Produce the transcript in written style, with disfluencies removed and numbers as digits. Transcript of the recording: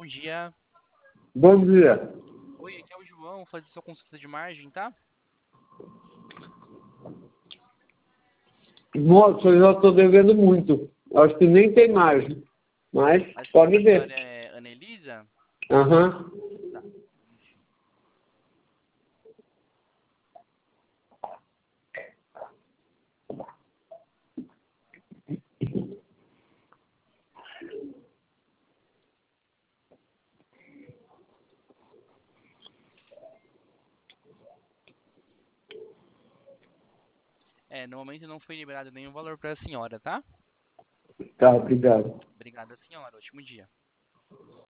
bom dia. Bom dia. Oi, aqui é o João, vou fazer sua consulta de margem, tá? Nossa, eu já estou devendo muito. Acho que nem tem margem. Mas pode A senhora ver. é Anelisa? Aham. Tá. No momento não foi liberado nenhum valor para a senhora, tá? Tá, obrigado. Obrigado, senhora. Ótimo dia.